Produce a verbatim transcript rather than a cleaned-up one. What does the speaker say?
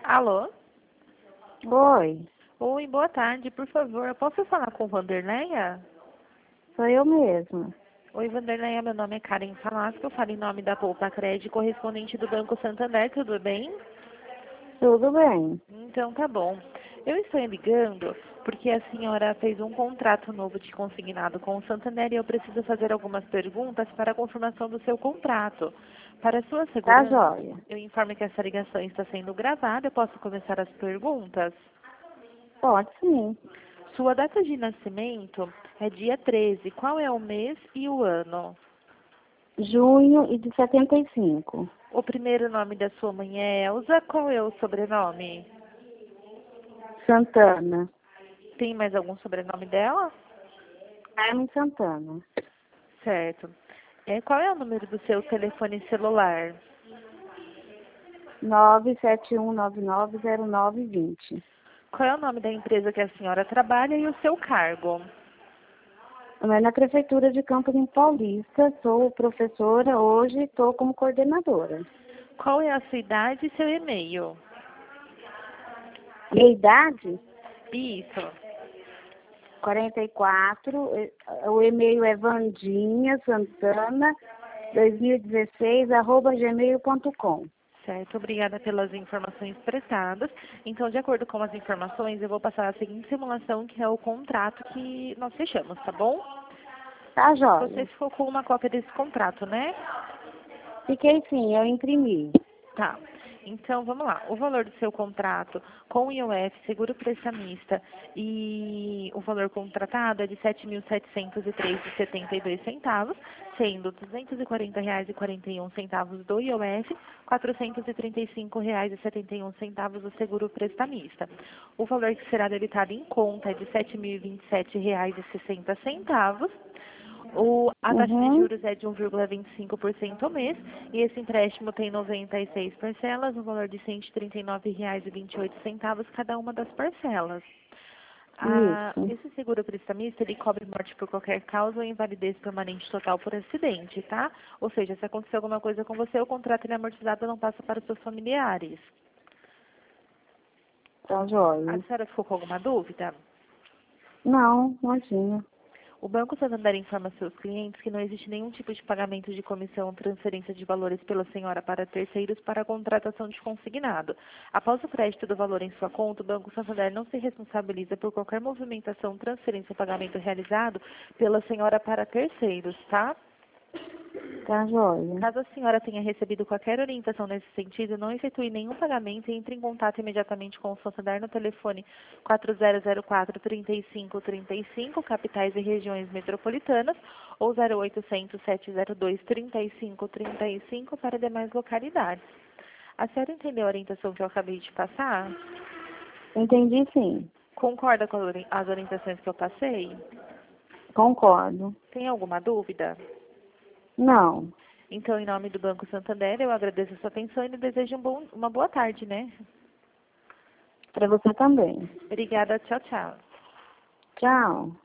Alô? Oi, Oi, boa tarde. Por favor, eu posso falar com Vanderleia? sou eu mesma. Oi, Vanderleia, meu nome é Karen Falasco, eu falo em nome da Poupa Crédito, correspondente do Banco Santander, tudo bem? Tudo bem? Então tá bom. Eu estou ligando porque a senhora fez um contrato novo de consignado com o Santander e eu preciso fazer algumas perguntas para a confirmação do seu contrato. Para sua Tá segurança, jóia. eu informo que essa ligação está sendo gravada. Eu posso começar as perguntas? Pode sim. Sua data de nascimento é dia treze. Qual é o mês e o ano? Junho e de setenta e cinco. O primeiro nome da sua mãe é Elza. Qual é o sobrenome? Santana. Tem mais algum sobrenome dela? Carmen Santana. Certo. É, qual é o número do seu telefone celular? nove sete um nove nove zero nove dois zero. Qual é o nome da empresa que a senhora trabalha e o seu cargo? É na Prefeitura de Campo Limpo Paulista. Sou professora hoje e estou como coordenadora. Qual é a sua idade e seu e-mail? Minha idade? Isso. quarenta e quatro. eh, O e-mail é vandinha santana dois mil e dezesseis arroba gmail ponto com. Certo, obrigada pelas informações prestadas. Então, de acordo com as informações, eu vou passar a seguinte simulação, que é o contrato que nós fechamos, tá bom? Tá Você jóia. ficou com uma cópia desse contrato, né? Fiquei sim, eu imprimi. Tá. Então, vamos lá. O valor do seu contrato com o I O F, seguro prestamista, e o valor contratado é de sete mil setecentos e três reais e setenta e dois centavos, sendo duzentos e quarenta reais e quarenta e um centavos do I O F, quatrocentos e trinta e cinco reais e setenta e um centavos do seguro prestamista. O valor que será debitado em conta é de sete mil e vinte e sete reais e sessenta centavos. O, a taxa de Uhum. juros é de um vírgula vinte e cinco por cento ao mês e esse empréstimo tem noventa e seis parcelas, no valor de cento e trinta e nove reais e vinte e oito centavos cada uma das parcelas. Ah, Isso. esse seguro prestamista, ele cobre morte por qualquer causa ou invalidez permanente total por acidente, tá? Ou seja, se acontecer alguma coisa com você, o contrato ele é amortizado não passa para os seus familiares. Tá A jóia. senhora ficou com alguma dúvida? Não, imagina. O Banco Santander informa seus clientes que não existe nenhum tipo de pagamento de comissão ou transferência de valores pela senhora para terceiros para a contratação de consignado. Após o crédito do valor em sua conta, o Banco Santander não se responsabiliza por qualquer movimentação, transferência ou pagamento realizado pela senhora para terceiros, tá? Tá jóia. Caso a senhora tenha recebido qualquer orientação nesse sentido, não efetue nenhum pagamento e entre em contato imediatamente com o Santander no telefone quatro zero zero quatro, trinta e cinco, trinta e cinco, capitais e regiões metropolitanas, ou zero oitocentos, sete zero dois, trinta e cinco, trinta e cinco para demais localidades. A senhora entendeu a orientação que eu acabei de passar? Entendi sim. Concorda com as orientações que eu passei? Concordo. Tem alguma dúvida? Não. Então, em nome do Banco Santander, eu agradeço a sua atenção e lhe desejo um bom, uma boa tarde, né? Para você também. Obrigada, tchau, tchau. Tchau.